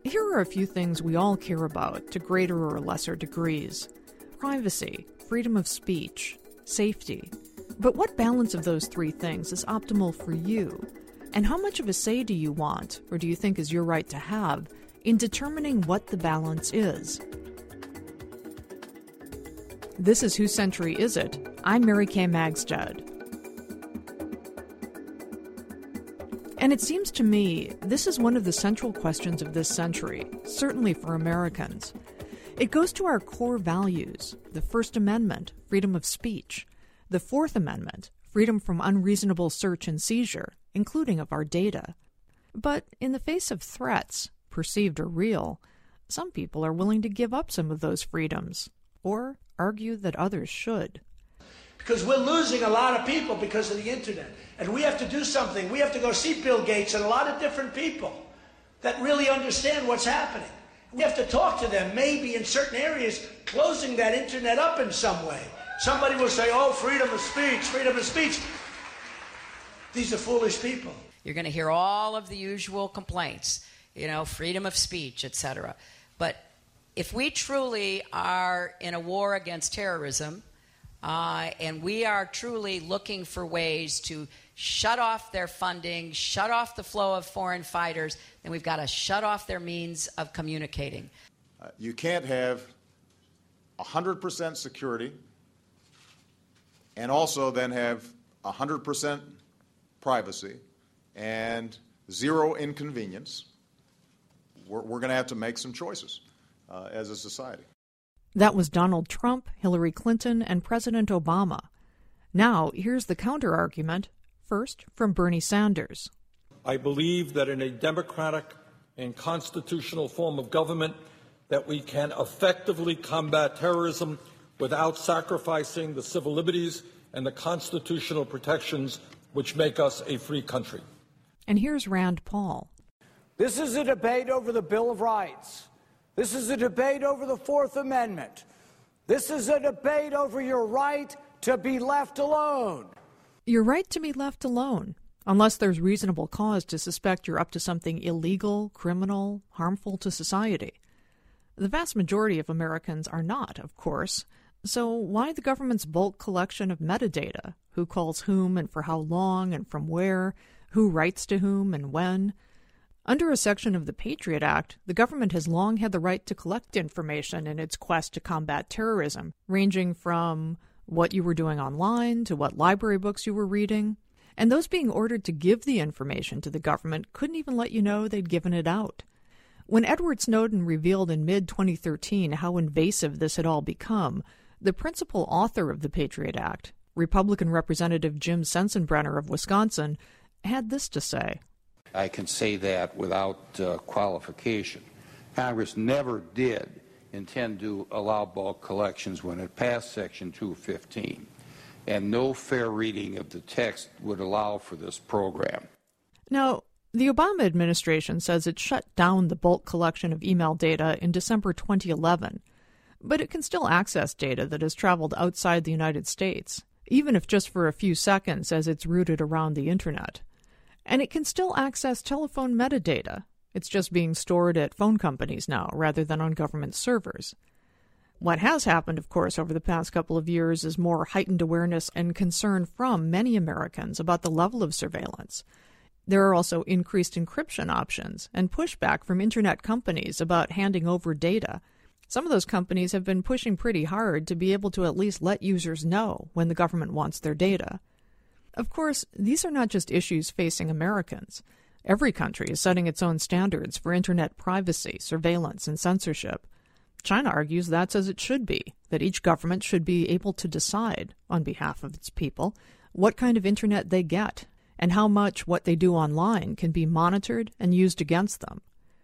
Here are a few things we all care about to greater or lesser degrees. Privacy, freedom of speech, safety. But what balance of those three things is optimal for you? And how much of a say do you want, or do you think is your right to have, in determining what the balance is? This is Whose Century Is It? I'm Mary Kay Magstad. And it seems to me this is one of the central questions of this century, certainly for Americans. It goes to our core values, the First Amendment, freedom of speech, the Fourth Amendment, freedom from unreasonable search and seizure, including of our data. But in the face of threats, perceived or real, some people are willing to give up some of those freedoms, or argue that others should. Because we're losing a lot of people because of the internet. And we have to do something. We have to go see Bill Gates and a lot of different people that really understand what's happening. We have to talk to them, maybe in certain areas, closing that internet up in some way. Somebody will say, oh, freedom of speech, freedom of speech. These are foolish people. You're going to hear all of the usual complaints, freedom of speech, etc. But if we truly are in a war against terrorism, and we are truly looking for ways to shut off their funding, shut off the flow of foreign fighters, then we've got to shut off their means of communicating. You can't have 100% security and also then have 100% privacy and zero inconvenience. We're going to have to make some choices as a society. That was Donald Trump, Hillary Clinton, and President Obama. Now, here's the counter-argument, first from Bernie Sanders. I believe that in a democratic and constitutional form of government that we can effectively combat terrorism without sacrificing the civil liberties and the constitutional protections which make us a free country. And here's Rand Paul. This is a debate over the Bill of Rights. This is a debate over the Fourth Amendment. This is a debate over your right to be left alone. Your right to be left alone, unless there's reasonable cause to suspect you're up to something illegal, criminal, harmful to society. The vast majority of Americans are not, of course. So why the government's bulk collection of metadata? Who calls whom and for how long and from where? Who writes to whom and when? Under a section of the Patriot Act, the government has long had the right to collect information in its quest to combat terrorism, ranging from what you were doing online to what library books you were reading. And those being ordered to give the information to the government couldn't even let you know they'd given it out. When Edward Snowden revealed in mid-2013 how invasive this had all become, the principal author of the Patriot Act, Republican Representative Jim Sensenbrenner of Wisconsin, had this to say. I can say that without qualification. Congress never did intend to allow bulk collections when it passed Section 215, and no fair reading of the text would allow for this program. Now, the Obama administration says it shut down the bulk collection of email data in December 2011, but it can still access data that has traveled outside the United States, even if just for a few seconds as it's routed around the Internet. And it can still access telephone metadata. It's just being stored at phone companies now rather than on government servers. What has happened, of course, over the past couple of years is more heightened awareness and concern from many Americans about the level of surveillance. There are also increased encryption options and pushback from Internet companies about handing over data. Some of those companies have been pushing pretty hard to be able to at least let users know when the government wants their data. Of course, these are not just issues facing Americans. Every country is setting its own standards for Internet privacy, surveillance, and censorship. China argues that's as it should be, that each government should be able to decide, on behalf of its people, what kind of Internet they get, and how much what they do online can be monitored and used against them.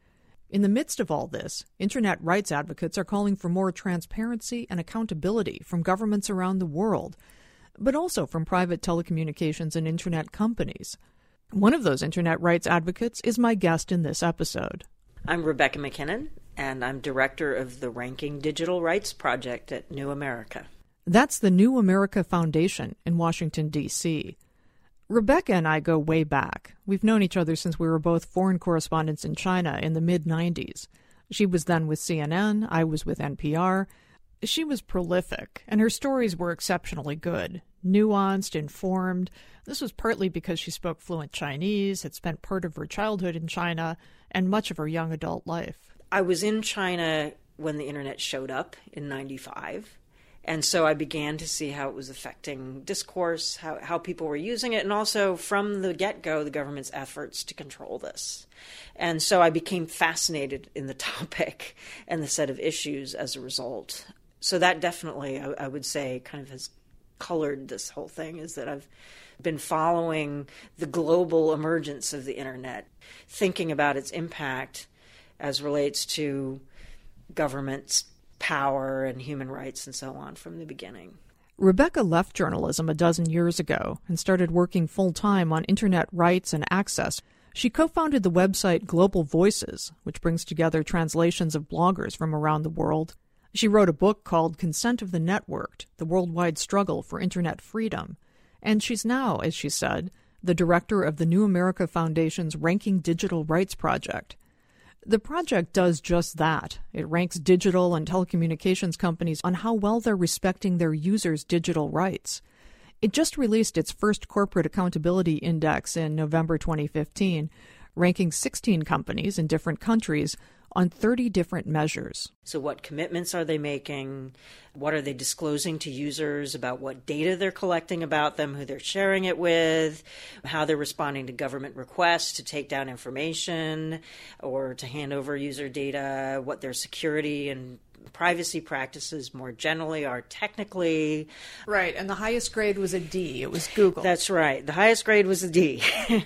In the midst of all this, Internet rights advocates are calling for more transparency and accountability from governments around the world, but also from private telecommunications and Internet companies. One of those Internet rights advocates is my guest in this episode. I'm Rebecca McKinnon, and I'm director of the Ranking Digital Rights Project at New America. That's the New America Foundation in Washington, D.C. Rebecca and I go way back. We've known each other since we were both foreign correspondents in China in the mid-90s. She was then with CNN, I was with NPR. She was prolific, and her stories were exceptionally good, nuanced, informed. This was partly because she spoke fluent Chinese, had spent part of her childhood in China, and much of her young adult life. I was in China when the internet showed up in 95. And so I began to see how it was affecting discourse, how people were using it, and also from the get-go, the government's efforts to control this. And so I became fascinated in the topic and the set of issues as a result. So that definitely, I would say, kind of has colored this whole thing, is that I've been following the global emergence of the internet, thinking about its impact as relates to government's power and human rights and so on from the beginning. Rebecca left journalism a dozen years ago and started working full-time on internet rights and access. She co-founded the website Global Voices, which brings together translations of bloggers from around the world. She wrote a book called Consent of the Networked, The Worldwide Struggle for Internet Freedom. And she's now, as she said, the director of the New America Foundation's Ranking Digital Rights Project. The project does just that. It ranks digital and telecommunications companies on how well they're respecting their users' digital rights. It just released its first corporate accountability index in November 2015, ranking 16 companies in different countries on 30 different measures. So what commitments are they making? What are they disclosing to users about what data they're collecting about them, who they're sharing it with, how they're responding to government requests to take down information or to hand over user data, what their security and privacy practices more generally are technically. Right, and the highest grade was a D. It was Google. That's right. The highest grade was a D.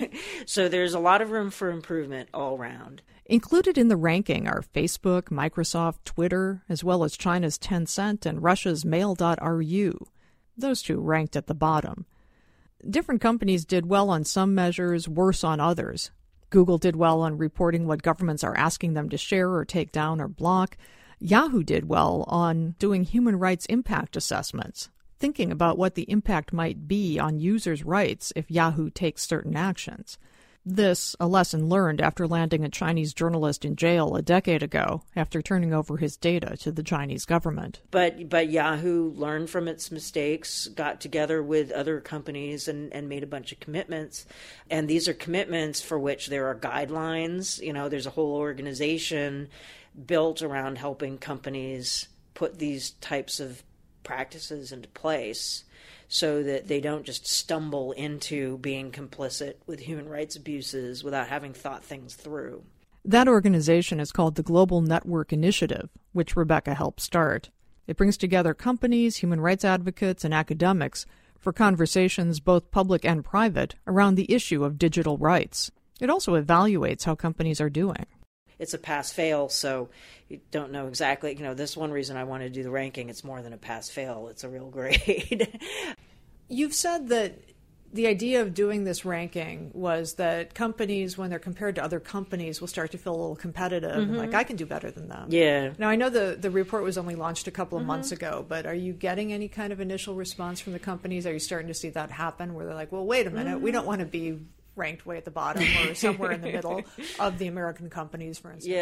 So there's a lot of room for improvement all around. Included in the ranking are Facebook, Microsoft, Twitter, as well as China's Tencent and Russia's Mail.ru. Those two ranked at the bottom. Different companies did well on some measures, worse on others. Google did well on reporting what governments are asking them to share or take down or block. Yahoo did well on doing human rights impact assessments, thinking about what the impact might be on users' rights if Yahoo takes certain actions. This, a lesson learned after landing a Chinese journalist in jail a decade ago after turning over his data to the Chinese government. But Yahoo learned from its mistakes, got together with other companies and made a bunch of commitments. And these are commitments for which there are guidelines. You know, there's a whole organization built around helping companies put these types of practices into place, so that they don't just stumble into being complicit with human rights abuses without having thought things through. That organization is called the Global Network Initiative, which Rebecca helped start. It brings together companies, human rights advocates, and academics for conversations, both public and private, around the issue of digital rights. It also evaluates how companies are doing. It's a pass-fail, so you don't know exactly. You know, this one reason I want to do the ranking, it's more than a pass-fail. It's a real grade. You've said that the idea of doing this ranking was that companies, when they're compared to other companies, will start to feel a little competitive. Mm-hmm. Like, I can do better than them. Yeah. Now, I know the report was only launched a couple of months ago, but are you getting any kind of initial response from the companies? Are you starting to see that happen where they're like, well, wait a minute, we don't want to be ranked way at the bottom or somewhere in the middle of the American companies, for instance?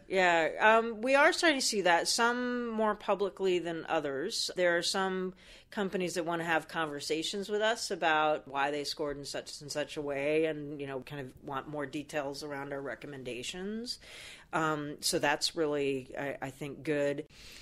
Yeah. We are starting to see that, some more publicly than others. There are some companies that want to have conversations with us about why they scored in such and such a way, and, you know, kind of want more details around our recommendations. So that's really, I think, good.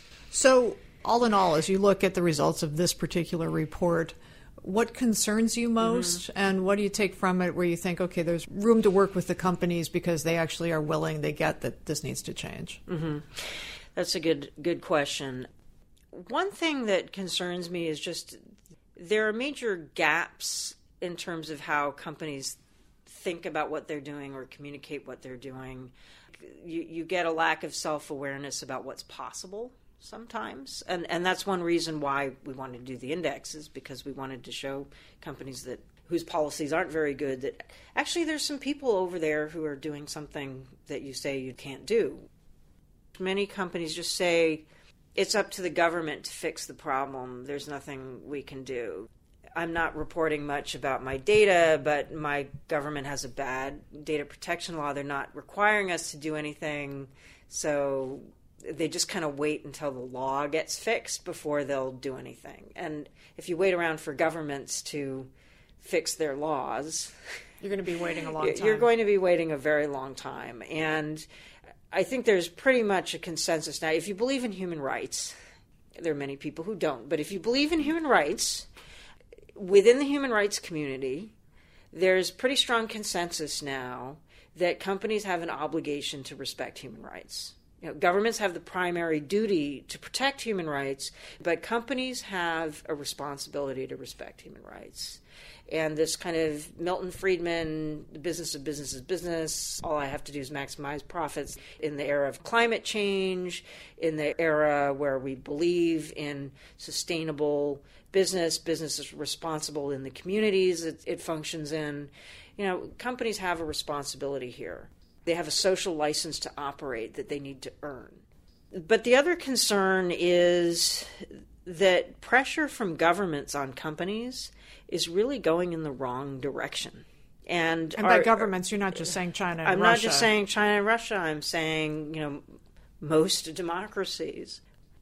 So all in all, as you look at the results of this particular report, what concerns you most, and what do you take from it where you think, okay, there's room to work with the companies because they actually are willing, they get that this needs to change? That's a good question. One thing that concerns me is just there are major gaps in terms of how companies think about what they're doing or communicate what they're doing. You get a lack of self-awareness about what's possible sometimes. And that's one reason why we wanted to do the index, is because we wanted to show companies that whose policies aren't very good that actually there's some people over there who are doing something that you say you can't do. Many companies just say, it's up to the government to fix the problem. There's nothing we can do. I'm not reporting much about my data, but my government has a bad data protection law. They're not requiring us to do anything. So they just kind of wait until the law gets fixed before they'll do anything. And if you wait around for governments to fix their laws, you're going to be waiting a long time. You're going to be waiting a very long time. And I think there's pretty much a consensus now. If you believe in human rights, there are many people who don't, but if you believe in human rights, within the human rights community, there's pretty strong consensus now that companies have an obligation to respect human rights. Governments have the primary duty to protect human rights, but companies have a responsibility to respect human rights. And this kind of Milton Friedman, the business of business is business, all I have to do is maximize profits. In the era of climate change, in the era where we believe in sustainable business is responsible in the communities it functions in. Companies have a responsibility here. They have a social license to operate that they need to earn. But the other concern is that pressure from governments on companies is really going in the wrong direction. And by governments, you're not just saying China and Russia. I'm not just saying China and Russia. I'm saying, most democracies.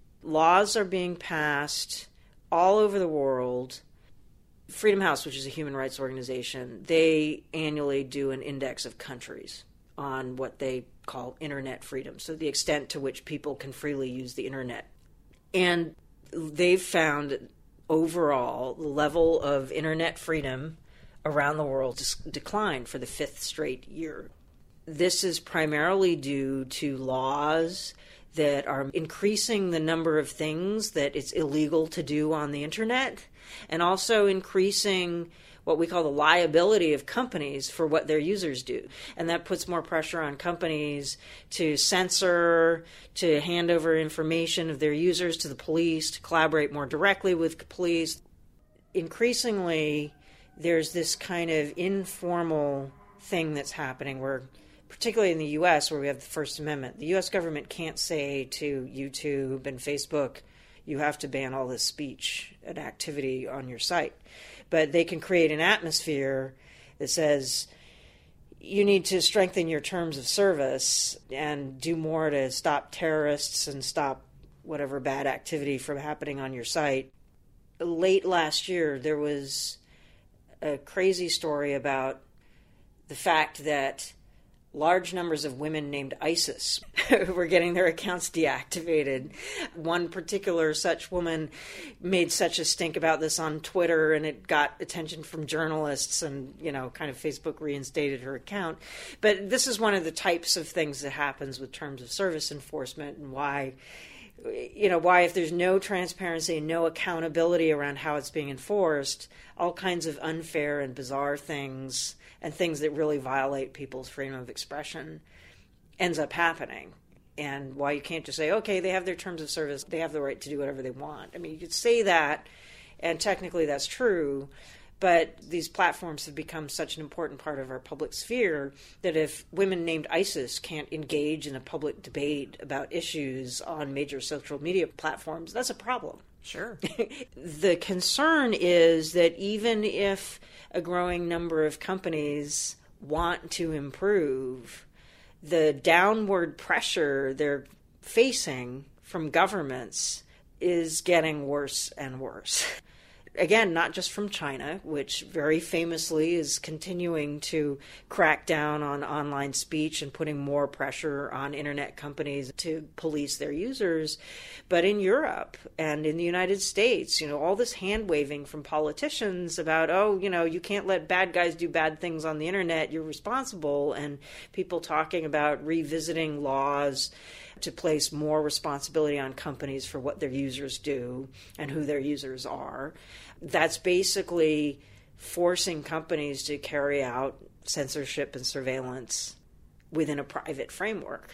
Laws are being passed all over the world. Freedom House, which is a human rights organization, they annually do an index of countries on what they call internet freedom, so the extent to which people can freely use the internet. And they've found overall the level of internet freedom around the world declined for the 5th straight year. This is primarily due to laws that are increasing the number of things that it's illegal to do on the internet, and also increasing what we call the liability of companies for what their users do. And that puts more pressure on companies to censor, to hand over information of their users to the police, to collaborate more directly with the police. Increasingly, there's this kind of informal thing that's happening where, particularly in the U.S., where we have the First Amendment, the U.S. government can't say to YouTube and Facebook, you have to ban all this speech and activity on your site. But they can create an atmosphere that says you need to strengthen your terms of service and do more to stop terrorists and stop whatever bad activity from happening on your site. Late last year, there was a crazy story about the fact that large numbers of women named ISIS were getting their accounts deactivated. One particular such woman made such a stink about this on Twitter, and it got attention from journalists, and, kind of Facebook reinstated her account. But this is one of the types of things that happens with terms of service enforcement, and why if there's no transparency and no accountability around how it's being enforced, all kinds of unfair and bizarre things and things that really violate people's freedom of expression ends up happening. And why you can't just say, okay, they have their terms of service, they have the right to do whatever they want. I mean, you could say that, and technically that's true, but these platforms have become such an important part of our public sphere that if women named ISIS can't engage in a public debate about issues on major social media platforms, that's a problem. Sure. The concern is that even if a growing number of companies want to improve, the downward pressure they're facing from governments is getting worse and worse. Again, not just from China, which very famously is continuing to crack down on online speech and putting more pressure on internet companies to police their users, but in Europe and in the United States, all this hand-waving from politicians about, you can't let bad guys do bad things on the internet, you're responsible, and people talking about revisiting laws to place more responsibility on companies for what their users do and who their users are. That's basically forcing companies to carry out censorship and surveillance within a private framework.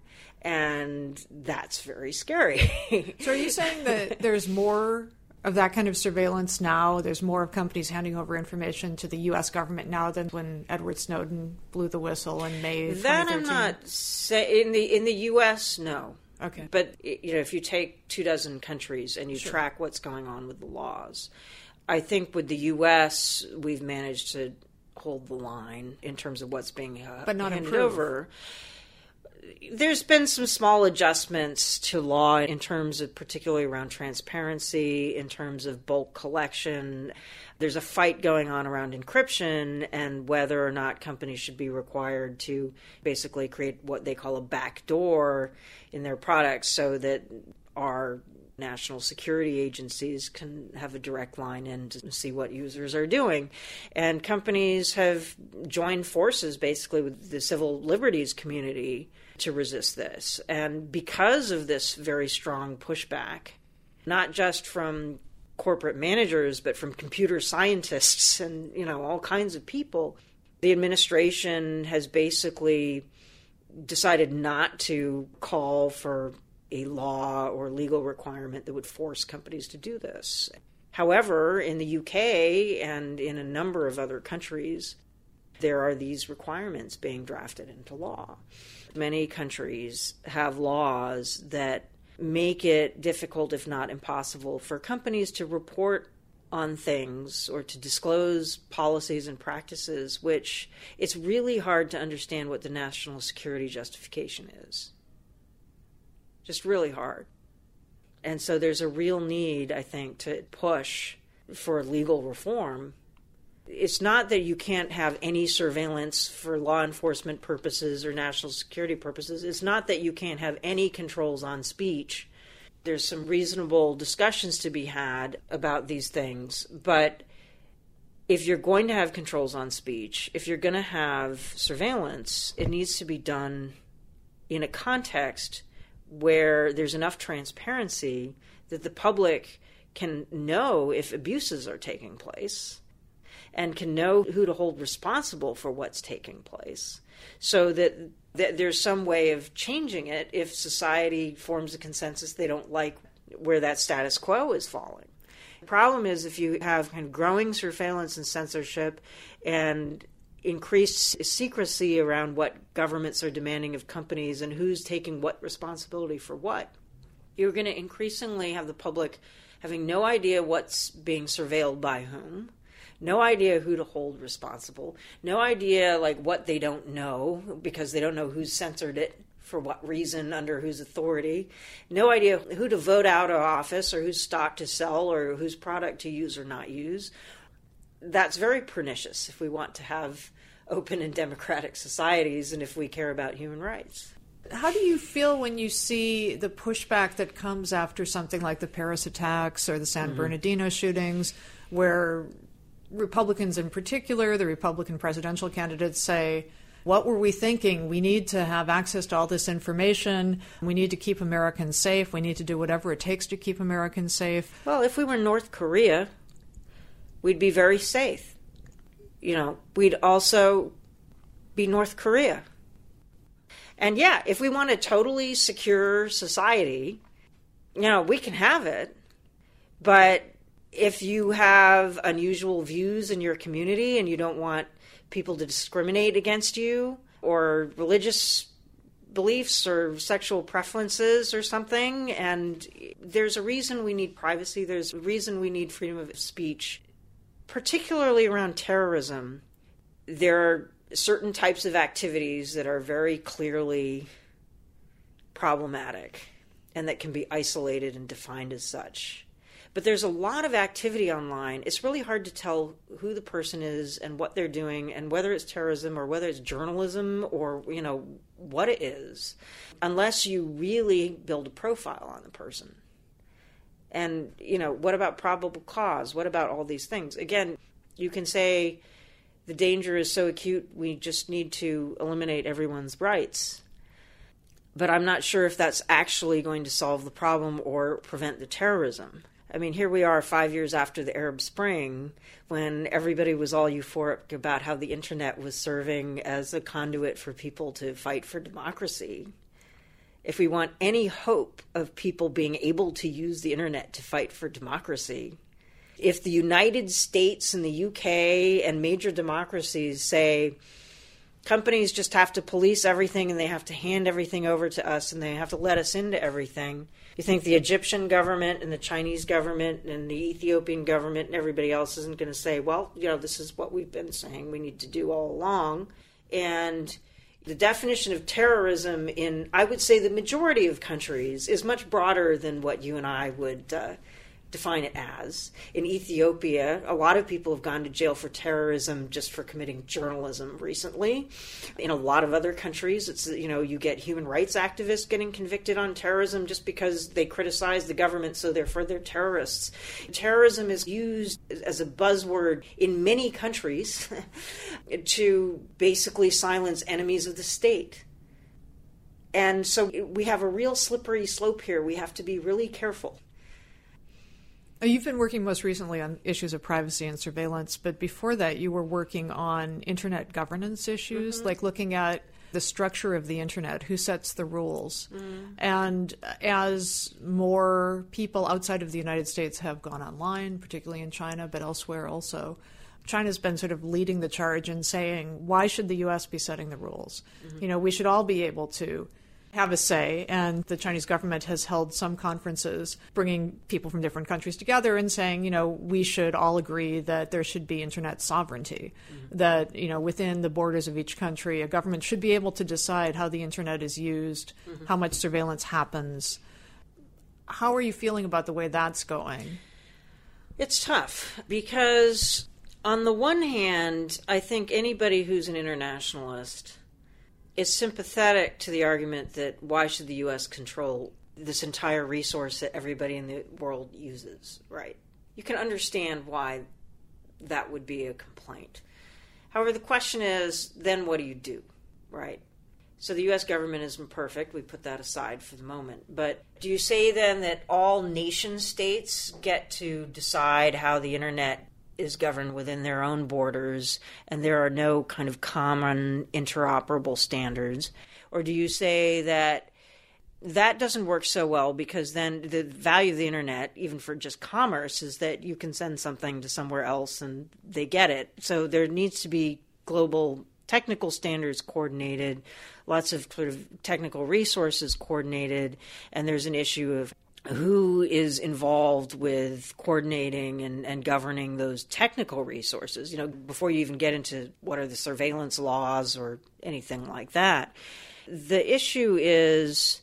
And that's very scary. So are you saying that there's more of that kind of surveillance now? There's more of companies handing over information to the U.S. government now than when Edward Snowden blew the whistle in May 2013? That I'm not saying. In the U.S., no. Okay. But if you take 24 countries and you track what's going on with the laws, I think with the U.S., we've managed to hold the line in terms of what's being but not handed improve. over. There's been some small adjustments to law in terms of particularly around transparency, in terms of bulk collection. There's a fight going on around encryption and whether or not companies should be required to basically create what they call a backdoor in their products so that our national security agencies can have a direct line in to see what users are doing. And companies have joined forces basically with the civil liberties community to resist this. And because of this very strong pushback, not just from corporate managers, but from computer scientists and, all kinds of people, the administration has basically decided not to call for a law or legal requirement that would force companies to do this. However, in the UK and in a number of other countries, there are these requirements being drafted into law. Many countries have laws that make it difficult, if not impossible, for companies to report on things or to disclose policies and practices, which it's really hard to understand what the national security justification is. Just really hard. And so there's a real need, I think, to push for legal reform. It's not that you can't have any surveillance for law enforcement purposes or national security purposes. It's not that you can't have any controls on speech. There's some reasonable discussions to be had about these things. But if you're going to have controls on speech, if you're going to have surveillance, it needs to be done in a context where there's enough transparency that the public can know if abuses are taking place and can know who to hold responsible for what's taking place, so that there's some way of changing it if society forms a consensus they don't like where that status quo is falling. The problem is if you have kind of growing surveillance and censorship and increased secrecy around what governments are demanding of companies and who's taking what responsibility for what, you're going to increasingly have the public having no idea what's being surveilled by whom, no idea who to hold responsible, no idea what they don't know because they don't know who's censored it for what reason, under whose authority, no idea who to vote out of office or whose stock to sell or whose product to use or not use. That's very pernicious if we want to have open and democratic societies and if we care about human rights. How do you feel when you see the pushback that comes after something like the Paris attacks or the San Bernardino shootings, where Republicans in particular, the Republican presidential candidates say, what were we thinking? We need to have access to all this information. We need to keep Americans safe. We need to do whatever it takes to keep Americans safe. Well, if we were North Korea, we'd be very safe. We'd also be North Korea. And yeah, if we want a totally secure society, we can have it. But if you have unusual views in your community and you don't want people to discriminate against you, or religious beliefs or sexual preferences or something, and there's a reason we need privacy, there's a reason we need freedom of speech, particularly around terrorism. There are certain types of activities that are very clearly problematic and that can be isolated and defined as such. But there's a lot of activity online. It's really hard to tell who the person is and what they're doing and whether it's terrorism or whether it's journalism or, what it is, unless you really build a profile on the person. And, what about probable cause? What about all these things? Again, you can say the danger is so acute, we just need to eliminate everyone's rights. But I'm not sure if that's actually going to solve the problem or prevent the terrorism. I mean, here we are 5 years after the Arab Spring, when everybody was all euphoric about how the internet was serving as a conduit for people to fight for democracy. If we want any hope of people being able to use the internet to fight for democracy, if the United States and the UK and major democracies say, companies just have to police everything and they have to hand everything over to us and they have to let us into everything. You think the Egyptian government and the Chinese government and the Ethiopian government and everybody else isn't going to say, well, this is what we've been saying we need to do all along. And the definition of terrorism in, I would say, the majority of countries is much broader than what you and I would define it as. In Ethiopia, a lot of people have gone to jail for terrorism just for committing journalism recently. In a lot of other countries, it's, you get human rights activists getting convicted on terrorism just because they criticize the government, so therefore they're terrorists. Terrorism is used as a buzzword in many countries to basically silence enemies of the state. And so we have a real slippery slope here. We have to be really careful. You've been working most recently on issues of privacy and surveillance, but before that you were working on internet governance issues, like looking at the structure of the internet, who sets the rules. And as more people outside of the United States have gone online, particularly in China, but elsewhere also, China's been sort of leading the charge and saying, why should the U.S. be setting the rules? We should all be able to have a say, and the Chinese government has held some conferences bringing people from different countries together and saying, we should all agree that there should be internet sovereignty, that, within the borders of each country, a government should be able to decide how the internet is used, how much surveillance happens. How are you feeling about the way that's going? It's tough because, on the one hand, I think anybody who's an internationalist is sympathetic to the argument that why should the U.S. control this entire resource that everybody in the world uses, right? You can understand why that would be a complaint. However, the question is, then what do you do, right? So the U.S. government isn't perfect. We put that aside for the moment. But do you say then that all nation states get to decide how the internet is governed within their own borders and there are no kind of common interoperable standards? Or do you say that that doesn't work so well because then the value of the internet, even for just commerce, is that you can send something to somewhere else and they get it. So there needs to be global technical standards coordinated, lots of sort of technical resources coordinated, and there's an issue of who is involved with coordinating and governing those technical resources, before you even get into what are the surveillance laws or anything like that. The issue is,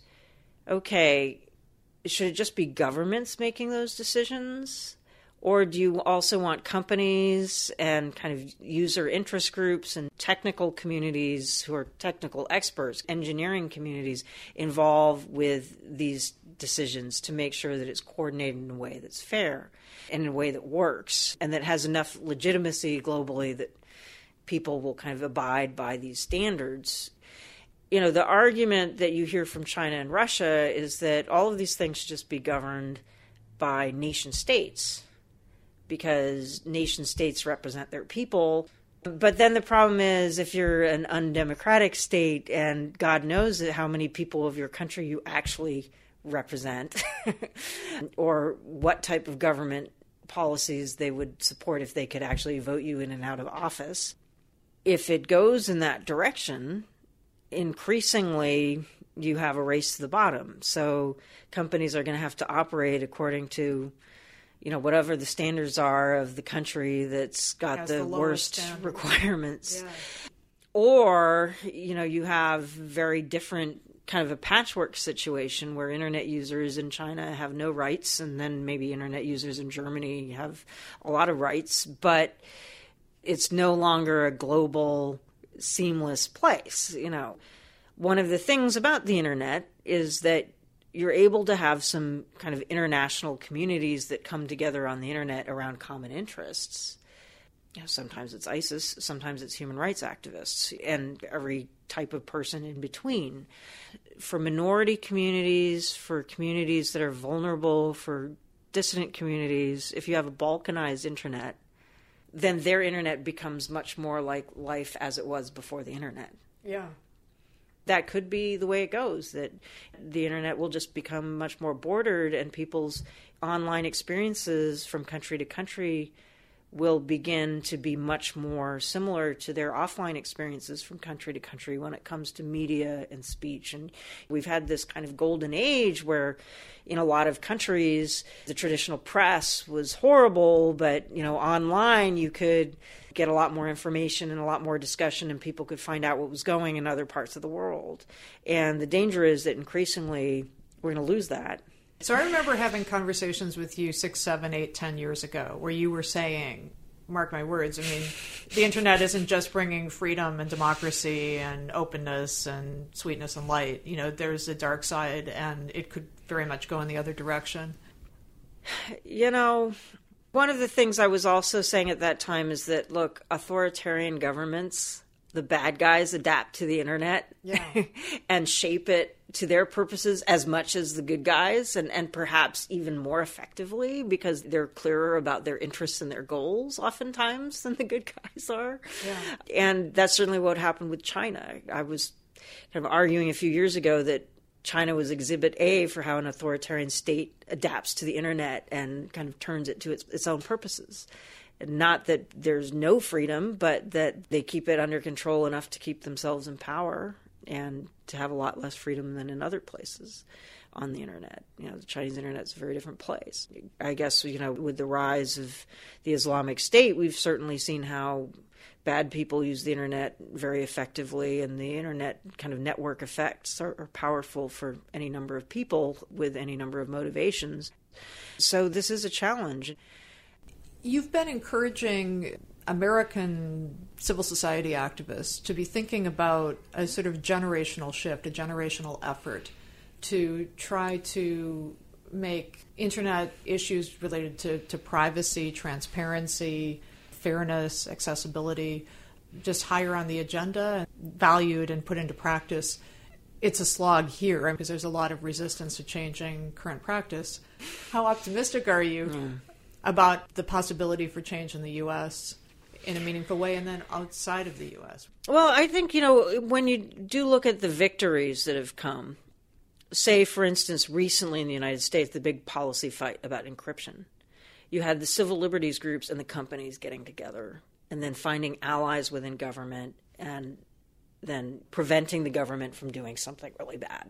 okay, should it just be governments making those decisions? Or do you also want companies and kind of user interest groups and technical communities who are technical experts, engineering communities involved with these decisions to make sure that it's coordinated in a way that's fair and in a way that works and that has enough legitimacy globally that people will kind of abide by these standards? The argument that you hear from China and Russia is that all of these things should just be governed by nation states, because nation states represent their people. But then the problem is, if you're an undemocratic state, and God knows how many people of your country you actually represent, or what type of government policies they would support if they could actually vote you in and out of office. If it goes in that direction, increasingly you have a race to the bottom. So companies are going to have to operate according to whatever the standards are of the country that's got the worst requirements. Yeah. Or, you have very different kind of a patchwork situation where internet users in China have no rights, and then maybe internet users in Germany have a lot of rights, but it's no longer a global, seamless place. One of the things about the internet is that you're able to have some kind of international communities that come together on the internet around common interests. Sometimes it's ISIS, sometimes it's human rights activists, and every type of person in between. For minority communities, for communities that are vulnerable, for dissident communities, if you have a balkanized internet, then their internet becomes much more like life as it was before the internet. Yeah. That could be the way it goes, that the internet will just become much more bordered and people's online experiences from country to country will begin to be much more similar to their offline experiences from country to country when it comes to media and speech. And we've had this kind of golden age where in a lot of countries, the traditional press was horrible, but, online you could get a lot more information and a lot more discussion, and people could find out what was going in other parts of the world. And the danger is that increasingly we're going to lose that. So I remember having conversations with you 6, 7, 8, 10 years ago where you were saying, mark my words, the internet isn't just bringing freedom and democracy and openness and sweetness and light. There's a dark side, and it could very much go in the other direction. One of the things I was also saying at that time is that, look, authoritarian governments, the bad guys, adapt to the internet and shape it to their purposes as much as the good guys, and perhaps even more effectively because they're clearer about their interests and their goals oftentimes than the good guys are. Yeah. And that's certainly what happened with China. I was kind of arguing a few years ago that China was exhibit A for how an authoritarian state adapts to the internet and kind of turns it to its own purposes. Not that there's no freedom, but that they keep it under control enough to keep themselves in power and to have a lot less freedom than in other places on the internet. The Chinese internet is a very different place. I guess, with the rise of the Islamic State, we've certainly seen how bad people use the internet very effectively, and the internet kind of network effects are powerful for any number of people with any number of motivations. So this is a challenge. You've been encouraging American civil society activists to be thinking about a sort of generational shift, a generational effort to try to make internet issues related to privacy, transparency, fairness, accessibility just higher on the agenda, valued and put into practice. It's a slog here because there's a lot of resistance to changing current practice. How optimistic are you about the possibility for change in the U.S. in a meaningful way and then outside of the U.S.? Well, I think, when you do look at the victories that have come, say, for instance, recently in the United States, the big policy fight about encryption. You had the civil liberties groups and the companies getting together and then finding allies within government and then preventing the government from doing something really bad.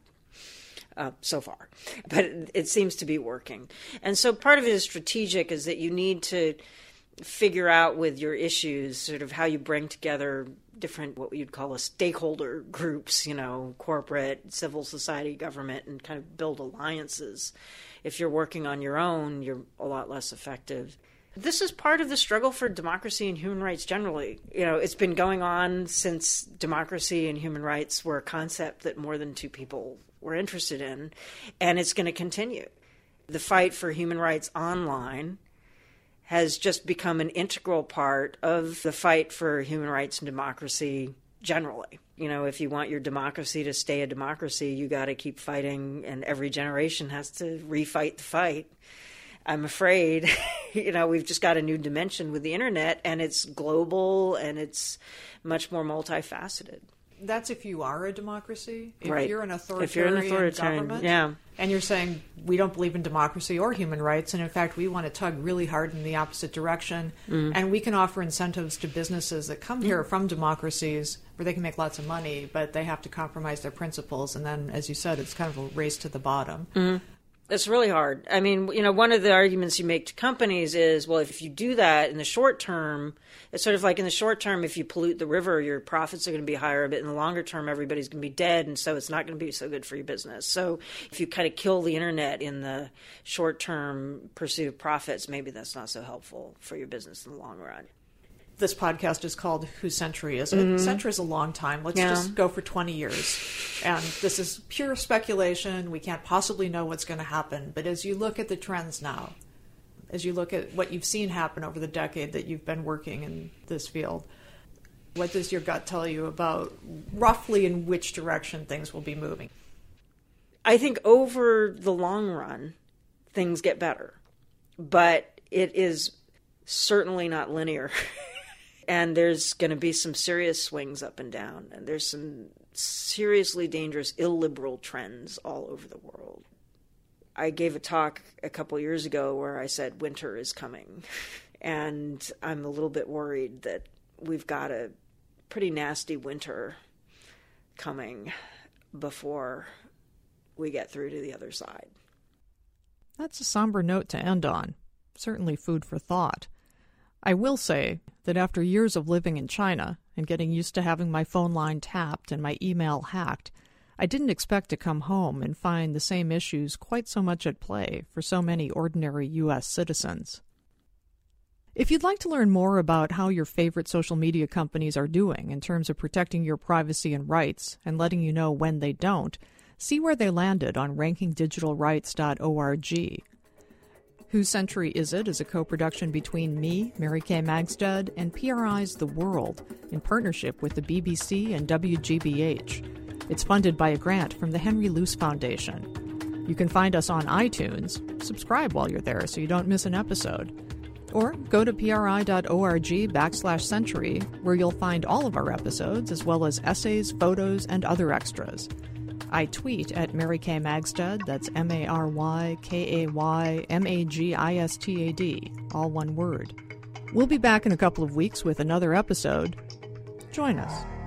So far. But it seems to be working. And so part of it is strategic, is that you need to figure out with your issues sort of how you bring together different, what you'd call a stakeholder groups, corporate, civil society, government, and kind of build alliances. If you're working on your own, you're a lot less effective. This is part of the struggle for democracy and human rights generally. It's been going on since democracy and human rights were a concept that more than two people were interested in, and it's going to continue. The fight for human rights online has just become an integral part of the fight for human rights and democracy generally. If you want your democracy to stay a democracy, you got to keep fighting, and every generation has to refight the fight. I'm afraid, we've just got a new dimension with the internet, and it's global and it's much more multifaceted. That's if you are a democracy. If right. you're an authoritarian government, yeah. And you're saying we don't believe in democracy or human rights, and in fact we want to tug really hard in the opposite direction, and we can offer incentives to businesses that come here from democracies where they can make lots of money, but they have to compromise their principles, and then, as you said, it's kind of a race to the bottom. It's really hard. One of the arguments you make to companies is, well, if you do that in the short term, it's sort of like in the short term, if you pollute the river, your profits are going to be higher, but in the longer term, everybody's going to be dead, and so it's not going to be so good for your business. So if you kind of kill the internet in the short term pursuit of profits, maybe that's not so helpful for your business in the long run. This podcast is called Whose Century Is It? Century is a long time. Let's just go for 20 years. And this is pure speculation. We can't possibly know what's going to happen. But as you look at the trends now, as you look at what you've seen happen over the decade that you've been working in this field, what does your gut tell you about roughly in which direction things will be moving? I think over the long run, things get better. But it is certainly not linear. And there's going to be some serious swings up and down. And there's some seriously dangerous illiberal trends all over the world. I gave a talk a couple years ago where I said winter is coming. And I'm a little bit worried that we've got a pretty nasty winter coming before we get through to the other side. That's a somber note to end on. Certainly food for thought. I will say that after years of living in China and getting used to having my phone line tapped and my email hacked, I didn't expect to come home and find the same issues quite so much at play for so many ordinary U.S. citizens. If you'd like to learn more about how your favorite social media companies are doing in terms of protecting your privacy and rights and letting you know when they don't, see where they landed on rankingdigitalrights.org. Whose Century Is It is a co-production between me, Mary Kay Magstad, and PRI's The World in partnership with the BBC and WGBH. It's funded by a grant from the Henry Luce Foundation. You can find us on iTunes. Subscribe while you're there so you don't miss an episode. Or go to pri.org/century, where you'll find all of our episodes, as well as essays, photos, and other extras. I tweet at Mary Kay Magstad, that's MaryKaymagistad, all one word. We'll be back in a couple of weeks with another episode. Join us.